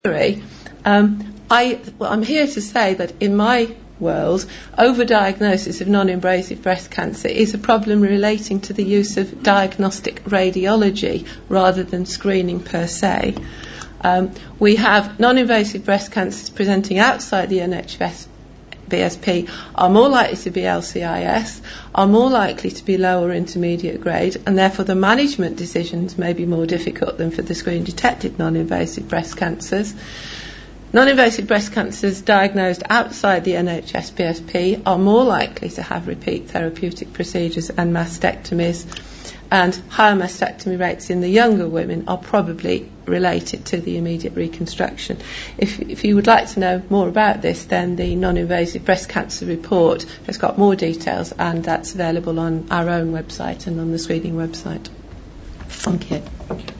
I'm here to say that in my world, overdiagnosis of non-invasive breast cancer is a problem relating to the use of diagnostic radiology rather than screening per se. We have non-invasive breast cancers presenting outside the NHS BSP are more likely to be LCIS, are more likely to be lower or intermediate grade, and therefore the management decisions may be more difficult than for the screen-detected non-invasive breast cancers. Non-invasive breast cancers diagnosed outside the NHS BSP are more likely to have repeat therapeutic procedures and mastectomies, and higher mastectomy rates in the younger women are probably related to the immediate reconstruction. If you would like to know more about this, then the non-invasive breast cancer report has got more details, and that's available on our own website and on the screening website. Thank you.